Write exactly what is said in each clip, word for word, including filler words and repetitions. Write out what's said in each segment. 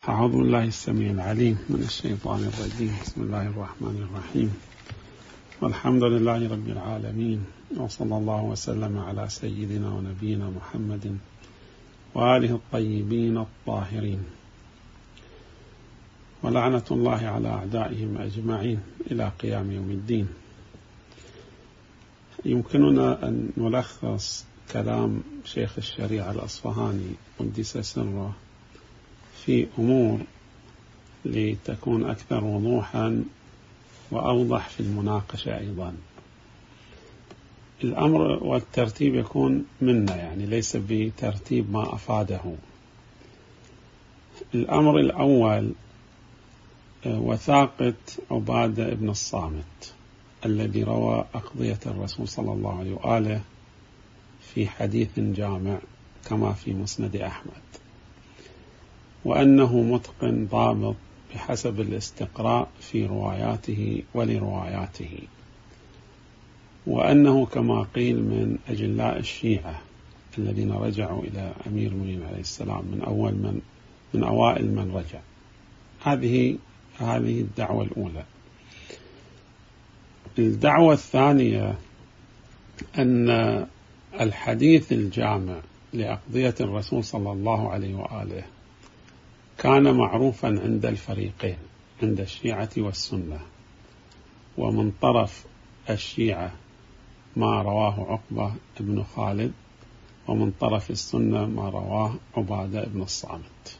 أعوذ بالله السميع العليم من الشيطان الرجيم. بسم الله الرحمن الرحيم، والحمد لله رب العالمين، وصلى الله وسلم على سيدنا ونبينا محمد وآله الطيبين الطاهرين، ولعنة الله على أعدائهم أجمعين إلى قيام يوم الدين. يمكننا أن نلخص كلام شيخ الشريعة الأصفهاني قدس سره في أمور لتكون أكثر وضوحا وأوضح في المناقشة أيضا. الأمر والترتيب يكون منا، يعني ليس بترتيب ما أفاده. الأمر الأول وثاقة عبادة بن الصامت الذي روى أقضية الرسول صلى الله عليه وآله في حديث جامع كما في مسند أحمد، وأنه متقن ضابط بحسب الاستقراء في رواياته ولرواياته، وأنه كما قيل من أجلاء الشيعة الذين رجعوا إلى أمير المؤمنين عليه السلام من أول من من أوائل من رجع. هذه هذه الدعوة الأولى. الدعوة الثانية أن الحديث الجامع لأقضية الرسول صلى الله عليه وآله كان معروفا عند الفريقين، عند الشيعة والسنة، ومن طرف الشيعة ما رواه عقبة بن خالد، ومن طرف السنة ما رواه عبادة بن الصامت.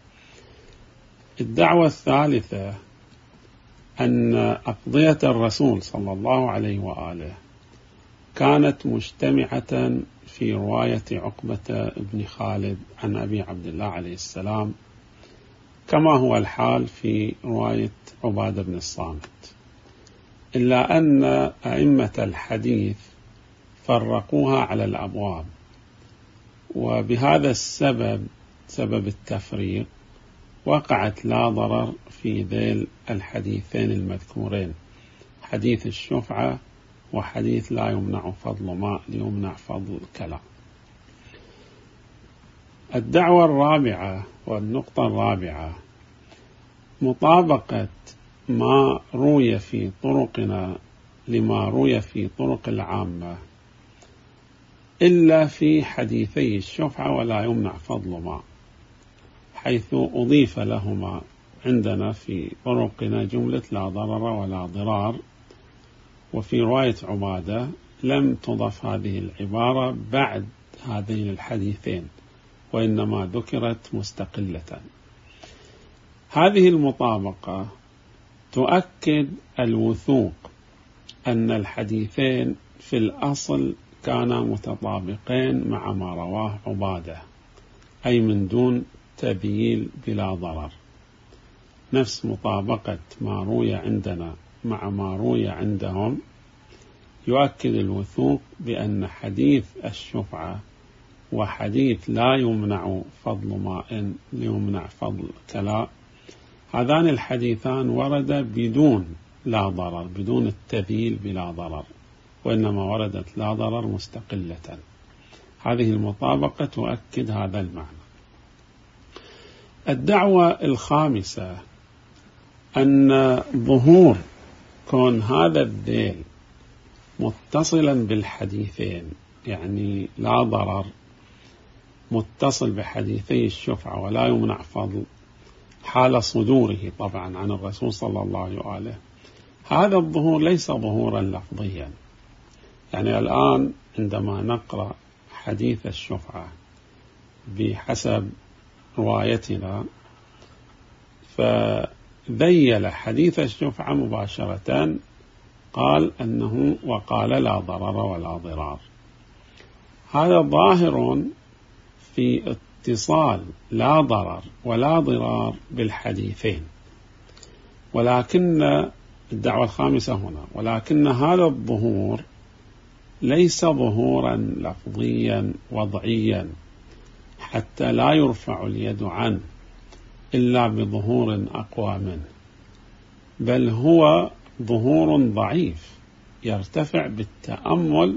الدعوة الثالثة أن أقضية الرسول صلى الله عليه وآله كانت مجتمعة في رواية عقبة بن خالد عن أبي عبد الله عليه السلام، كما هو الحال في رواية عبادة بن الصامت، إلا أن أئمة الحديث فرقوها على الأبواب، وبهذا السبب سبب التفريق وقعت لا ضرر في ذيل الحديثين المذكورين، حديث الشفعة وحديث لا يمنع فضل ماء ليمنع فضل كلام. الدعوة الرابعة والنقطة الرابعة مطابقة ما روي في طرقنا لما روي في طرق العامة إلا في حديثي الشفعة ولا يمنع فضل ماء، حيث أضيف لهما عندنا في طرقنا جملة لا ضرر ولا ضرار، وفي رواية عبادة لم تضف هذه العبارة بعد هذين الحديثين، وإنما ذكرت مستقلة. هذه المطابقة تؤكد الوثوق أن الحديثين في الأصل كانا متطابقين مع ما رواه عبادة، أي من دون تبييل بلا ضرر، نفس مطابقة ما روي عندنا مع ما روي عندهم. يؤكد الوثوق بأن حديث الشفعة وحديث لا يمنع فضل ماء ليمنع فضل كلاء، هذان الحديثان ورد بدون لا ضرر، بدون التبييل بلا ضرر، وإنما وردت لا ضرر مستقلة. هذه المطابقة تؤكد هذا المعنى. الدعوة الخامسة أن ظهور كون هذا الذيل متصلا بالحديثين، يعني لا ضرر متصل بحديثي الشفعة ولا يمنع فضل حال صدوره طبعا عن الرسول صلى الله عليه وآله، هذا الظهور ليس ظهورا لفظيا. يعني الآن عندما نقرأ حديث الشفعة بحسب روايتنا فذيل حديث الشفعة مباشرة، قال أنه وقال لا ضرر ولا ضرار. هذا ظاهر في اتصال لا ضرر ولا ضرار بالحديثين، ولكن الدعوة الخامسة هنا، ولكن هذا الظهور ليس ظهورا لفظيا وضعيا حتى لا يرفع اليد عنه إلا بظهور أقوى منه، بل هو ظهور ضعيف يرتفع بالتأمل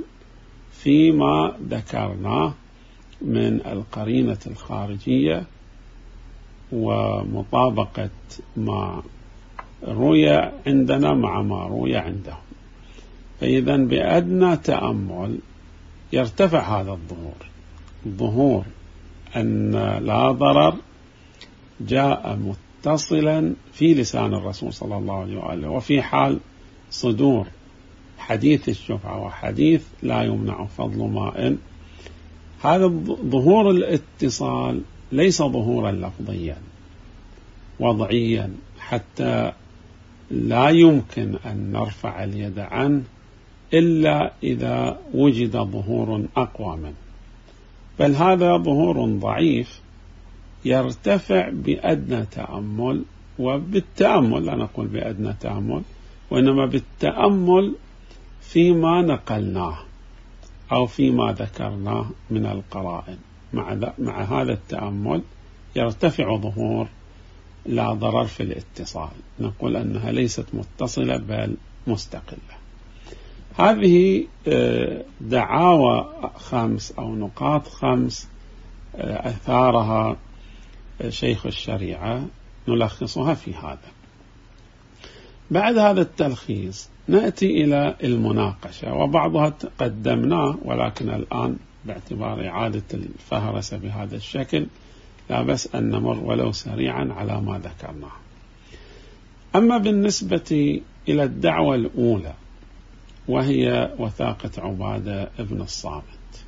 فيما ذكرناه من القرينة الخارجية ومطابقة ما روي عندنا مع ما روي عندهم. فإذا بأدنى تأمل يرتفع هذا الظهور، ظهور أن لا ضرر جاء متصلا في لسان الرسول صلى الله عليه وآله، وفي حال صدور حديث الشفعة وحديث لا يمنع فضل ماء، هذا ظهور الاتصال ليس ظهورا لفظيا وضعيا حتى لا يمكن أن نرفع اليد عنه إلا إذا وجد ظهور أقوى منه، بل هذا ظهور ضعيف يرتفع بأدنى تأمل، وبالتأمل، لا نقول بأدنى تأمل، وإنما بالتأمل فيما نقلناه أو فيما ذكرناه من القرائن. مع, مع هذا التأمل يرتفع ظهور لا ضرر في الاتصال، نقول أنها ليست متصلة بل مستقلة. هذه دعاوى خمس أو نقاط خمس أثارها شيخ الشريعة نلخصها في هذا. بعد هذا التلخيص نأتي إلى المناقشة، وبعضها قدمناه ولكن الآن باعتبار إعادة الفهرسة بهذا الشكل لا بأس أن نمر ولو سريعا على ما ذكرناه. أما بالنسبة إلى الدعوة الأولى وهي وثاقة عبادة ابن الصامت،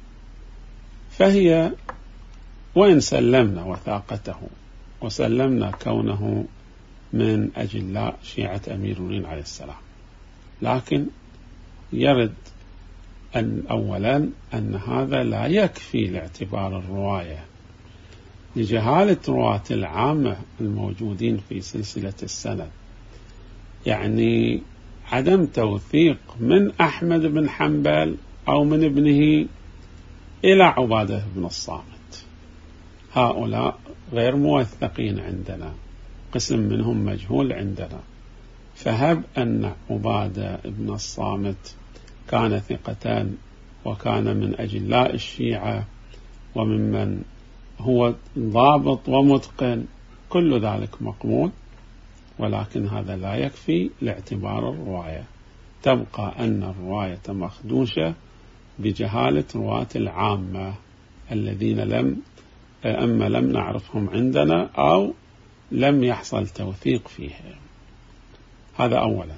فهي وإن سلمنا وثاقته وسلمنا كونه من أجلاء شيعة أمير المؤمنين عليه السلام، لكن يرد أن أولا أن هذا لا يكفي لاعتبار الرواية لجهالة رواة العامة الموجودين في سلسلة السند، يعني عدم توثيق من أحمد بن حنبل أو من ابنه إلى عبادة بن الصامت، هؤلاء غير موثقين عندنا، قسم منهم مجهول عندنا. فهب أن عبادة بن الصامت كان ثقتان وكان من أجلاء الشيعة وممن هو ضابط ومتقن، كل ذلك مقبول، ولكن هذا لا يكفي لاعتبار الرواية، تبقى أن الرواية مخدوشة بجهالة رواة العامة الذين لم أما لم نعرفهم عندنا أو لم يحصل توثيق فيهم. هذا أولا.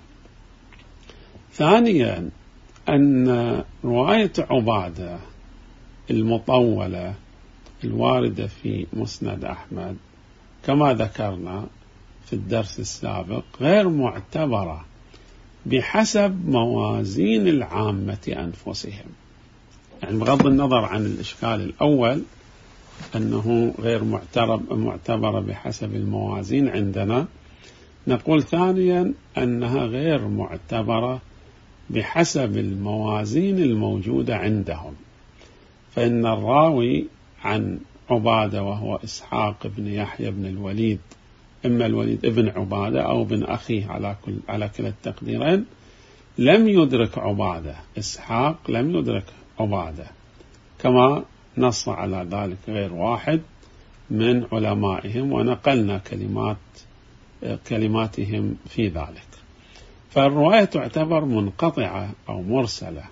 ثانيا أن رواية عبادة المطولة الواردة في مسند أحمد كما ذكرنا في الدرس السابق غير معتبرة بحسب موازين العامة أنفسهم، يعني بغض النظر عن الإشكال الأول أنه غير معتبرة بحسب الموازين عندنا، نقول ثانيا أنها غير معتبرة بحسب الموازين الموجودة عندهم. فإن الراوي عن عبادة وهو إسحاق بن يحيى بن الوليد، إما الوليد ابن عبادة أو ابن أخيه على كل على كلا التقديرين، لم يدرك عبادة، إسحاق لم يدرك عبادة، كما نص على ذلك غير واحد من علمائهم، ونقلنا كلمات كلماتهم في ذلك. فالرواية تعتبر منقطعة أو مرسلة،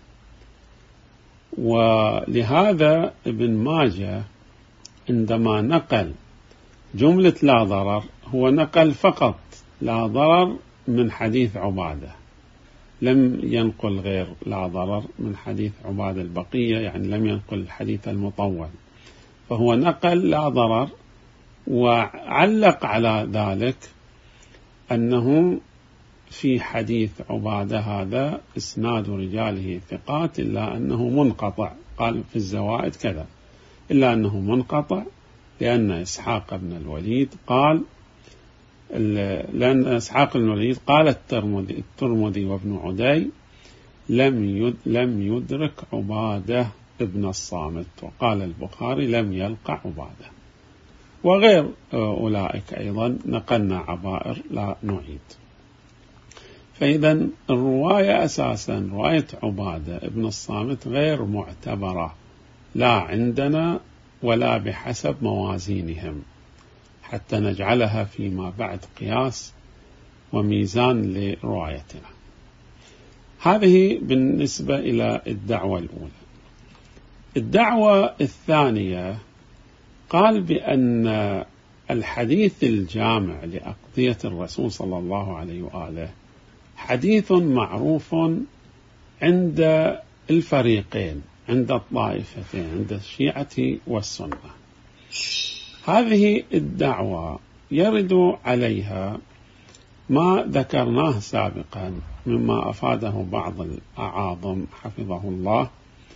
ولهذا ابن ماجه عندما نقل جملة لا ضرر هو نقل فقط لا ضرر من حديث عبادة، لم ينقل غير لا ضرر من حديث عبادة البقية، يعني لم ينقل الحديث المطول، فهو نقل لا ضرر، وعلق على ذلك أنه في حديث عبادة هذا إسناد رجاله ثقات إلا أنه منقطع، قال في الزوائد كذا، إلا أنه منقطع لأن إسحاق بن الوليد قال لأن إسحاق بن الوليد قال الترمذي الترمذي وابن عدي لم لم يدرك عبادة ابن الصامت، وقال البخاري لم يلقى عبادة، وغير أولئك أيضا نقلنا عبائر لا نعيد. فإذا الرواية أساسا رواية عبادة ابن الصامت غير معتبرة لا عندنا ولا بحسب موازينهم، حتى نجعلها فيما بعد قياس وميزان لروايتنا. هذه بالنسبة إلى الدعوة الأولى. الدعوة الثانية قال بأن الحديث الجامع لأقضية الرسول صلى الله عليه وآله حديث معروف عند الفريقين، عند الطائفتين، عند الشيعة والسنة. هذه الدعوة يرد عليها ما ذكرناه سابقا مما أفاده بعض الأعاظم حفظه الله،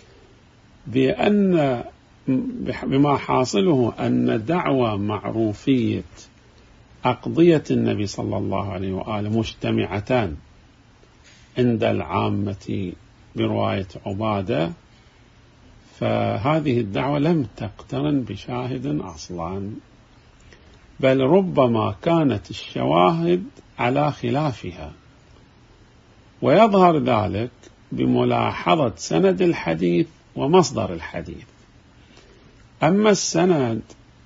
بأن بما حاصله أن دعوى معروفية أقضية النبي صلى الله عليه وآله مجتمعتان عند العامة برواية عبادة، فهذه الدعوة لم تقترن بشاهد أصلا، بل ربما كانت الشواهد على خلافها، ويظهر ذلك بملاحظة سند الحديث ومصدر الحديث. أما السند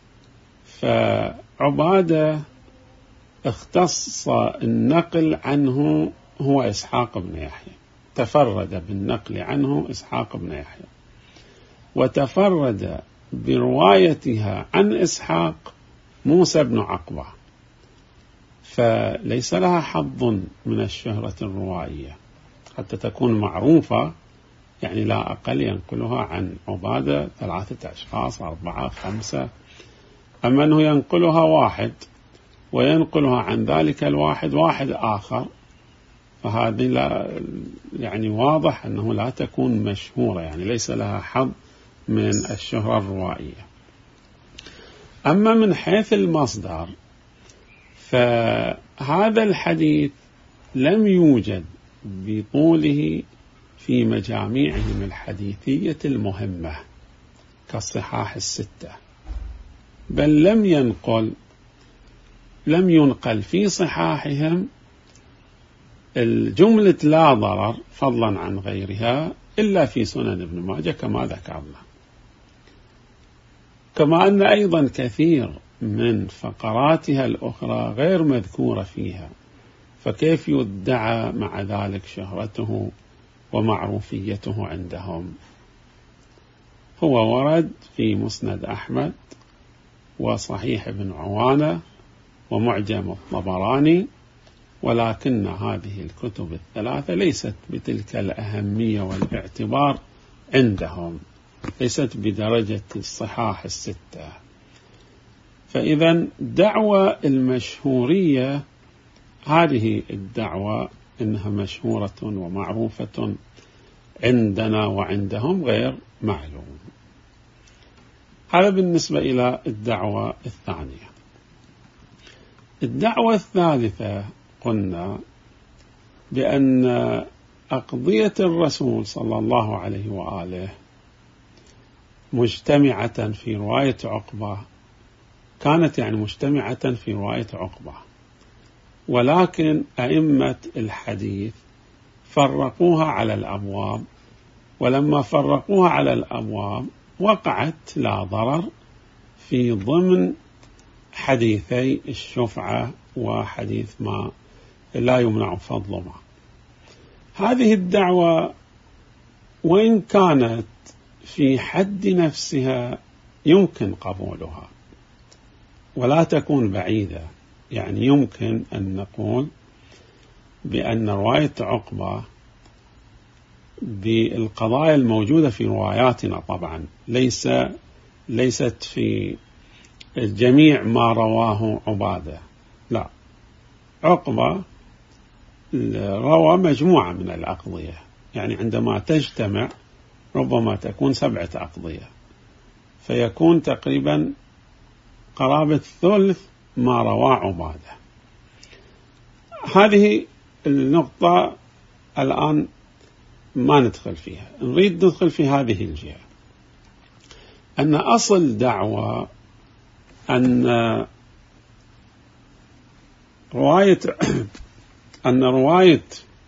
فعبادة اختص النقل عنه هو إسحاق بن يحيى، تفرد بالنقل عنه إسحاق بن يحيى، وتفرد بروايتها عن إسحاق موسى بن عقبة، فليس لها حظ من الشهرة الروائية حتى تكون معروفة، يعني لا أقل ينقلها عن عبادة ثلاثة أشخاص أربعة خمسة، أما أنه ينقلها واحد وينقلها عن ذلك الواحد واحد آخر، فهذه لا يعني واضح أنه لا تكون مشهورة، يعني ليس لها حظ من الشهرة الروائية. أما من حيث المصدر فهذا الحديث لم يوجد بطوله في مجاميعهم الحديثية المهمة كالصحاح الستة، بل لم ينقل لم ينقل في صحاحهم الجملة لا ضرر فضلا عن غيرها إلا في سنن ابن ماجه كما ذكرنا، كما أن أيضا كثير من فقراتها الأخرى غير مذكورة فيها، فكيف يدعى مع ذلك شهرته ومعروفيته عندهم؟ هو ورد في مسند أحمد وصحيح ابن عوانة ومعجم الطبراني، ولكن هذه الكتب الثلاثة ليست بتلك الأهمية والاعتبار عندهم، ليست بدرجة الصحاح الستة. فإذا دعوة المشهورية هذه الدعوة إنها مشهورة ومعروفة عندنا وعندهم غير معلوم. هذا بالنسبة إلى الدعوة الثانية. الدعوة الثالثة قلنا بأن أقضية الرسول صلى الله عليه وآله مجتمعة في رواية عقبة، كانت يعني مجتمعة في رواية عقبة، ولكن أئمة الحديث فرقوها على الأبواب، ولما فرقوها على الأبواب وقعت لا ضرر في ضمن حديثي الشفعة وحديث ما لا يمنع فضل ما. هذه الدعوة وإن كانت في حد نفسها يمكن قبولها ولا تكون بعيدة، يعني يمكن أن نقول بأن رواية عقبة بالقضايا الموجودة في رواياتنا طبعا ليس ليست في جميع ما رواه عبادة، لا، عقبة روى مجموعة من الأقضية، يعني عندما تجتمع ربما تكون سبعة أقضية، فيكون تقريبا قرابة ثلث ما رواه عبادة. هذه النقطة الآن ما ندخل فيها، نريد ندخل في هذه الجهة، أن أصل دعوة أن رواية أن رواية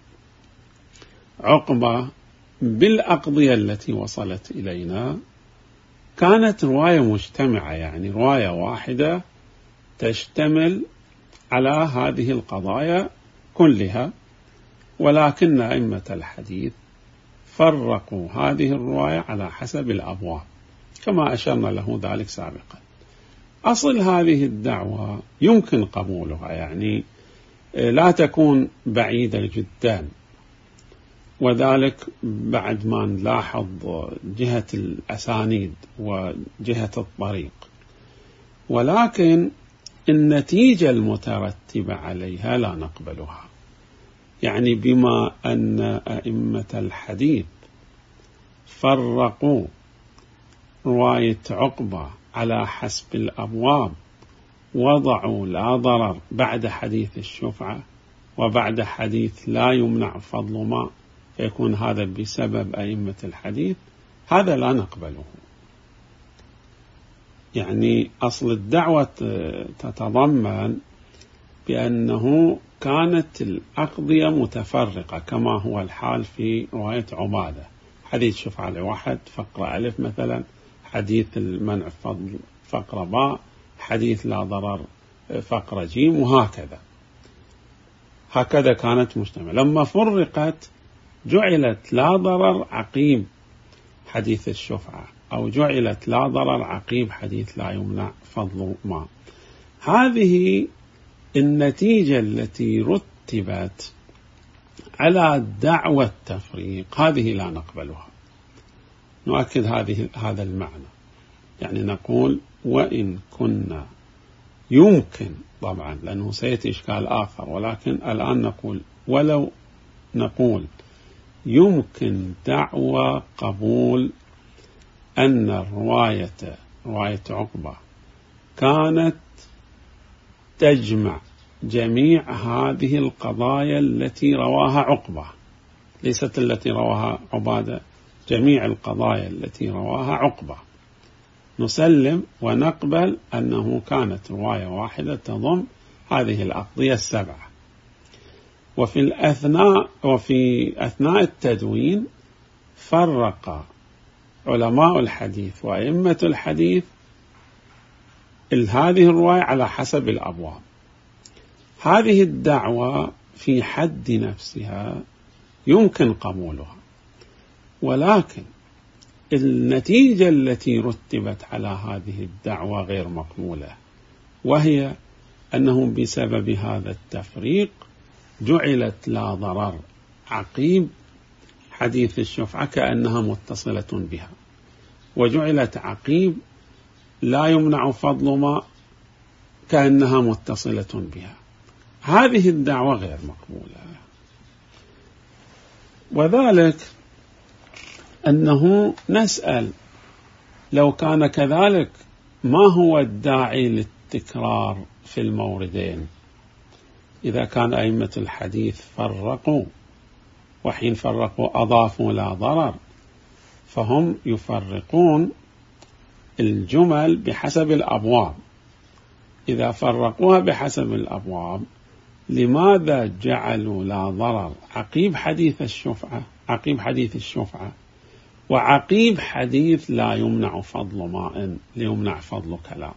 عقبة بالأقضية التي وصلت إلينا كانت رواية مجتمعة، يعني رواية واحدة تشتمل على هذه القضايا كلها، ولكن أئمة الحديث فرقوا هذه الرواية على حسب الأبواب كما أشرنا له ذلك سابقا. أصل هذه الدعوة يمكن قبولها، يعني لا تكون بعيدة جدا، وذلك بعد ما نلاحظ جهة الأسانيد وجهة الطريق، ولكن النتيجة المترتبة عليها لا نقبلها. يعني بما أن أئمة الحديث فرقوا رواية عقبة على حسب الأبواب، وضعوا لا ضرر بعد حديث الشفعة وبعد حديث لا يمنع فضل ما، فيكون هذا بسبب أئمة الحديث، هذا لا نقبله. يعني أصل الدعوة تتضمن بأنه كانت الأقضية متفرقة كما هو الحال في رواية عبادة، حديث شفعة لواحد فقرة ألف مثلا، حديث المنع فضل فقرة باء، حديث لا ضرر فقرة جيم، وهكذا هكذا كانت مجتمعة. لما فرقت جعلت لا ضرر عقيب حديث الشفعة، أو جعلت لا ضرر عقيب حديث لا يمنع فضل ما. هذه النتيجة التي رتبت على دعوى التفريق هذه لا نقبلها. نؤكد هذه هذا المعنى، يعني نقول وإن كنا يمكن، طبعا لأنه سيأتي إشكال آخر، ولكن الآن نقول ولو نقول يمكن دعوى قبول أن الرواية رواية عقبة كانت تجمع جميع هذه القضايا التي رواها عقبة، ليست التي رواها عبادة، جميع القضايا التي رواها عقبة، نسلم ونقبل أنه كانت رواية واحدة تضم هذه الأقضية السبعة. وفي الأثناء وفي أثناء التدوين فرق علماء الحديث وأئمة الحديث هذه الرواية على حسب الأبواب. هذه الدعوة في حد نفسها يمكن قبولها، ولكن النتيجة التي رتبت على هذه الدعوة غير مقبولة، وهي أنه بسبب هذا التفريق جعلت لا ضرر عقيب حديث الشفعة كأنها متصلة بها، وجعلت عقيب لا يمنع فضل ما كأنها متصلة بها. هذه الدعوة غير مقبولة، وذلك أنه نسأل لو كان كذلك ما هو الداعي للتكرار في الموردين؟ إذا كان أئمة الحديث فرقوا، وحين فرقوا أضافوا لا ضرر، فهم يفرقون الجمل بحسب الأبواب. إذا فرقوها بحسب الأبواب، لماذا جعلوا لا ضرر عقيب حديث الشفعة عقيب حديث الشفعة وعقيب حديث لا يمنع فضل ماء ليمنع فضل كلام؟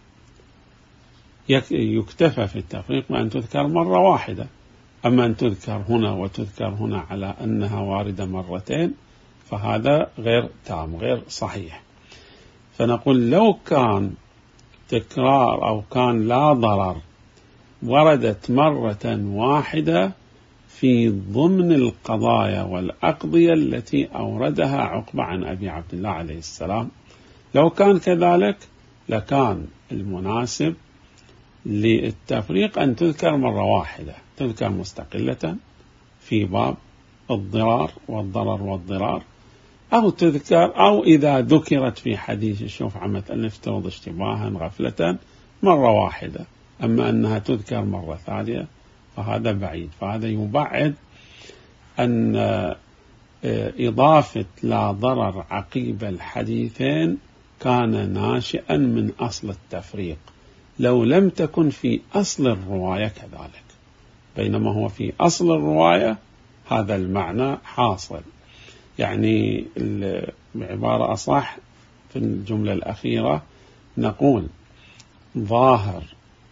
يكتفى في التفريق بأن تذكر مرة واحدة، أما أن تذكر هنا وتذكر هنا على أنها واردة مرتين فهذا غير تام، غير صحيح. فنقول لو كان تكرار أو كان لا ضرر وردت مرة واحدة في ضمن القضايا والأقضية التي أوردها عقبة عن أبي عبد الله عليه السلام، لو كان كذلك لكان المناسب للتفريق أن تذكر مرة واحدة، تذكر مستقلة في باب الضرار والضرر والضرار، أو تذكر أو إذا ذكرت في حديث الشفعة مثلا نفترض اشتباها غفلة مرة واحدة، أما أنها تذكر مرة ثانية فهذا بعيد. فهذا يبعد أن إضافة لا ضرر عقيب الحديثين كان ناشئا من أصل التفريق، لو لم تكن في أصل الرواية كذلك، بينما هو في أصل الرواية هذا المعنى حاصل. يعني بعبارة أصح في الجملة الأخيرة نقول ظاهر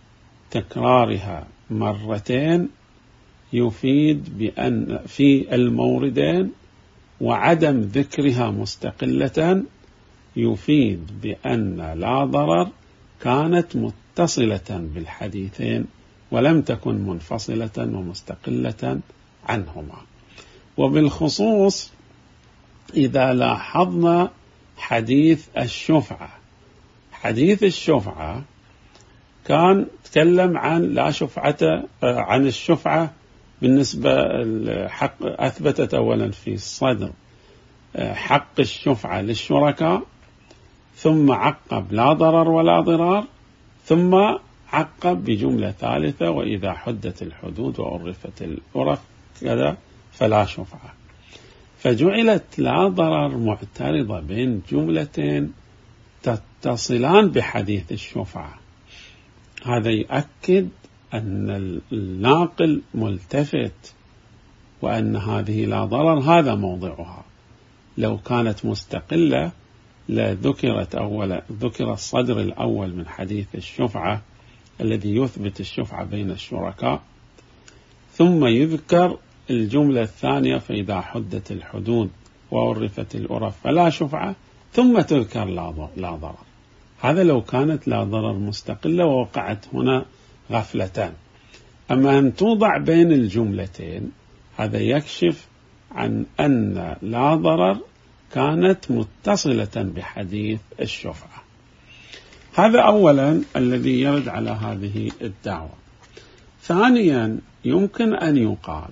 تكرارها مرتين يفيد بأن في الموردين، وعدم ذكرها مستقلة يفيد بأن لا ضرر كانت متصلة بالحديثين ولم تكن منفصلة ومستقلة عنهما. وبالخصوص إذا لاحظنا حديث الشفعة، حديث الشفعة كان تكلم عن لا شفعة عن الشفعة بالنسبة لحق، أثبتت أولا في الصدر حق الشفعة للشركاء، ثم عقب لا ضرر ولا ضرار، ثم عقب بجملة ثالثة وإذا حدت الحدود وعرفت العرف كذا فلا شفعة. فجعلت لا ضرر معترضة بين جملتين تتصلان بحديث الشفعة. هذا يؤكد أن الناقل ملتفت وأن هذه لا ضرر هذا موضعها. لو كانت مستقلة لذكرت أولا، ذكر الصدر الأول من حديث الشفعة الذي يثبت الشفعة بين الشركاء، ثم يذكر الجملة الثانية فإذا حدت الحدود وعرفت العرف فلا شفعة، ثم تذكر لا ضرر. هذا لو كانت لا ضرر مستقلة ووقعت هنا غفلتان. أما أن توضع بين الجملتين هذا يكشف عن أن لا ضرر كانت متصلة بحديث الشفعة. هذا أولا الذي يرد على هذه الدعوة. ثانيا يمكن أن يقال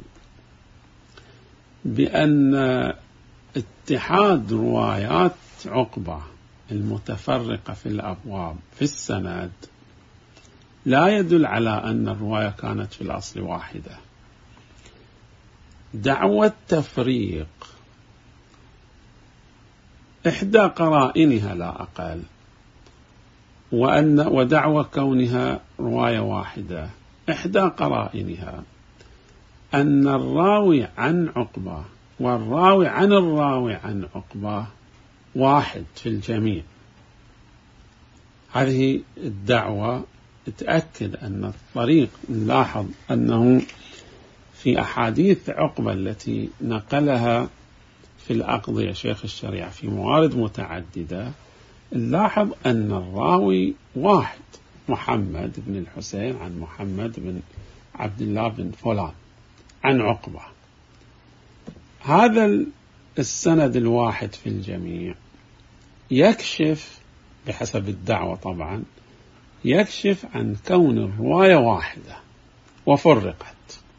بأن اتحاد روايات عقبة المتفرقة في الأبواب في السند لا يدل على أن الرواية كانت في الأصل واحدة. دعوة تفريق إحدى قرائنها لا أقل، وأن ودعوة كونها رواية واحدة إحدى قرائنها أن الراوي عن عقبة والراوي عن الراوي عن عقبة واحد في الجميع. هذه الدعوة تأكد أن الطريق، نلاحظ أنه في أحاديث عقبة التي نقلها في الأقضية شيخ الشريعة في موارد متعددة، نلاحظ أن الراوي واحد، محمد بن الحسين عن محمد بن عبد الله بن فلان عن عقبة. هذا السند الواحد في الجميع يكشف بحسب الدعوة طبعا، يكشف عن كون الرواية واحدة وفرقت.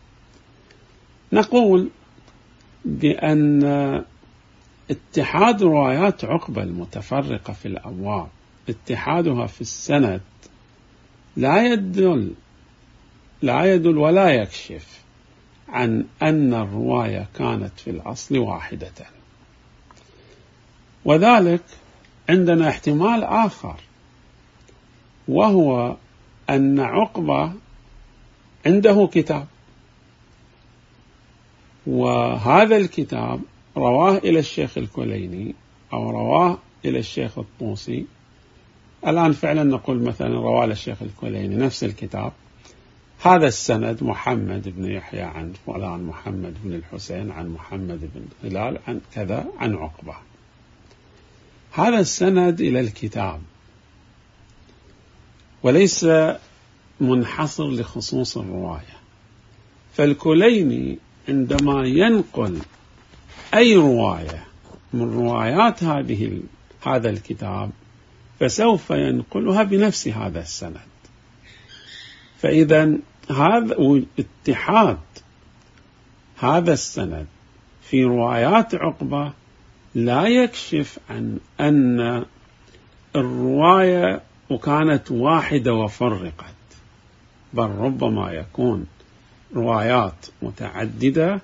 نقول بأن اتحاد روايات عقبة المتفرقة في الأبواب، اتحادها في السند لا يدل لا يدل ولا يكشف عن أن الرواية كانت في الأصل واحدة. وذلك عندنا احتمال آخر، وهو أن عقبة عنده كتاب، وهذا الكتاب رواه إلى الشيخ الكليني أو رواه إلى الشيخ الطوسي. الآن فعلا نقول مثلا رواه للشيخ الكليني نفس الكتاب، هذا السند محمد بن يحيى عن فلان محمد بن الحسين عن محمد بن هلال عن كذا عن عقبة. هذا السند إلى الكتاب وليس منحصر لخصوص الرواية. فالكليني عندما ينقل أي رواية من روايات هذه هذا الكتاب فسوف ينقلها بنفس هذا السند. فإذا هذا اتحاد هذا السند في روايات عقبة لا يكشف عن أن الرواية وكانت واحدة وفرقت، بل ربما يكون روايات متعددة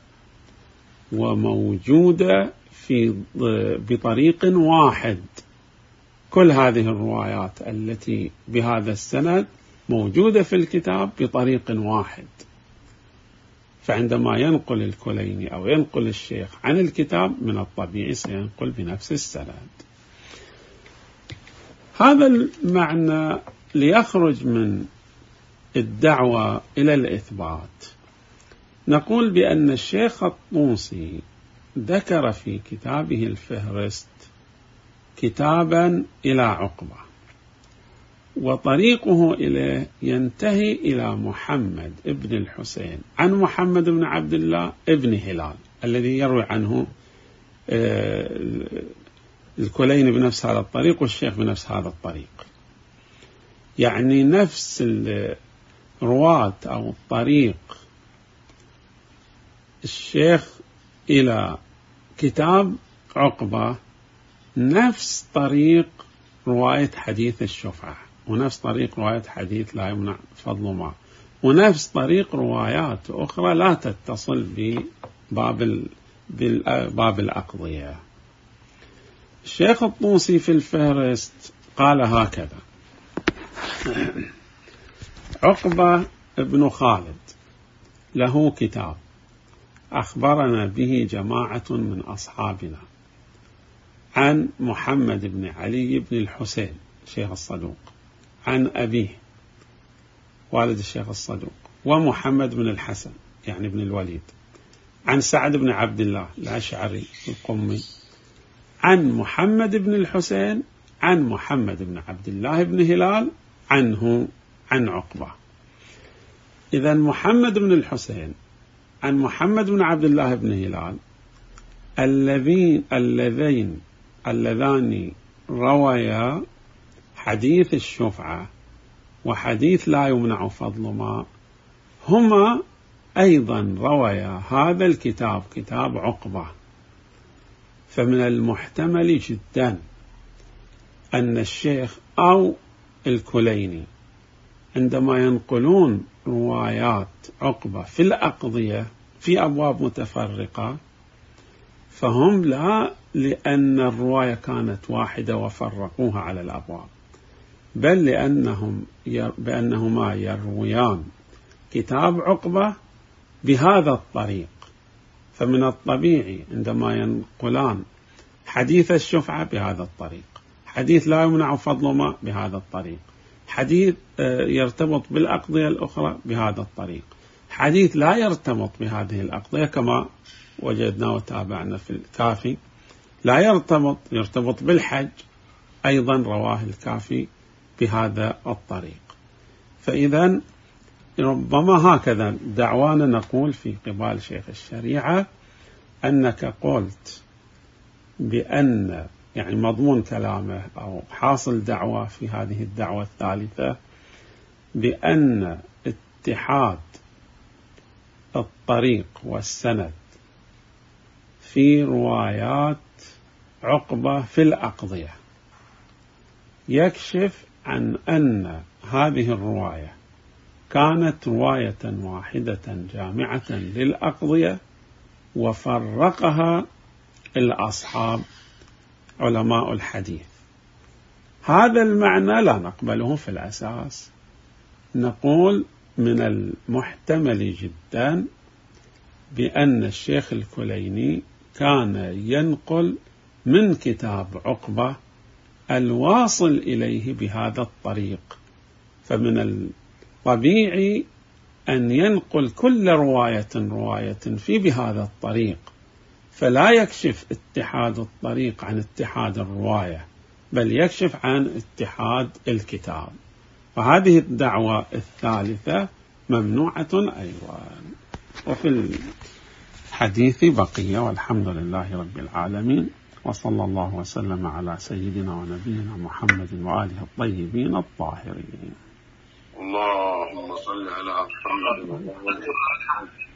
وموجودة في بطريق واحد. كل هذه الروايات التي بهذا السند موجودة في الكتاب بطريق واحد. فعندما ينقل الكليني أو ينقل الشيخ عن الكتاب من الطبيعي سينقل بنفس السند. هذا المعنى ليخرج من الدعوة إلى الإثبات، نقول بأن الشيخ الطوسي ذكر في كتابه الفهرست كتابا إلى عقبة، وطريقه إليه ينتهي إلى محمد ابن الحسين عن محمد بن عبد الله ابن هلال الذي يروي عنه الكليني بنفس هذا الطريق والشيخ بنفس هذا الطريق، يعني نفس الرواة أو الطريق الشيخ إلى كتاب عقبة نفس طريق رواية حديث الشفعة، ونفس طريق رواية حديث لا يمنع فضل ما، ونفس طريق روايات أخرى لا تتصل بباب باب الأقضية. الشيخ الطوسي في الفهرست قال هكذا: عقبة ابن خالد له كتاب أخبرنا به جماعة من أصحابنا عن محمد بن علي بن الحسين شيخ الصدوق عن أبيه والد الشيخ الصدوق، ومحمد بن الحسن يعني بن الوليد عن سعد بن عبد الله الأشعري القمي عن محمد بن الحسين عن محمد بن عبد الله بن هلال عنه عن عقبة. إذن محمد بن الحسين عن محمد بن عبد الله بن هلال اللذين اللذين اللذان رويا حديث الشفعة وحديث لا يمنع فضل ما هما أيضا رويا هذا الكتاب كتاب عقبة. فمن المحتمل جدا أن الشيخ أو الكليني عندما ينقلون روايات عقبة في الأقضية في أبواب متفرقة فهم لا لأن الرواية كانت واحدة وفرقوها على الأبواب، بل لأنهم بأنهما يرويان كتاب عقبة بهذا الطريق. فمن الطبيعي عندما ينقلان حديث الشفعة بهذا الطريق، حديث لا يمنع فضل ما بهذا الطريق، حديث يرتبط بالأقضية الأخرى بهذا الطريق، حديث لا يرتبط بهذه الأقضية كما وجدنا وتابعنا في الكافي لا يرتبط يرتبط بالحج أيضا رواه الكافي بهذا الطريق. فإذا ربما هكذا دعوانا نقول في قبال شيخ الشريعة أنك قلت بأن يعني مضمون كلامه أو حاصل دعوة في هذه الدعوة الثالثة بأن اتحاد الطريق والسند في روايات عقبة في الأقضية يكشف عن أن هذه الرواية كانت رواية واحدة جامعة للأقضية وفرقها الأصحاب علماء الحديث. هذا المعنى لا نقبله في الأساس، نقول من المحتمل جدا بأن الشيخ الكليني كان ينقل من كتاب عقبة الواصل إليه بهذا الطريق، فمن الطبيعي أن ينقل كل رواية رواية في بهذا الطريق، فلا يكشف اتحاد الطريق عن اتحاد الرواية، بل يكشف عن اتحاد الكتاب. فهذه الدعوة الثالثة ممنوعة أيضا. وفي الحديث بقية، والحمد لله رب العالمين، وصلى الله وسلم على سيدنا ونبينا محمد وآله الطيبين الطاهرين. اللهم صل على محمد.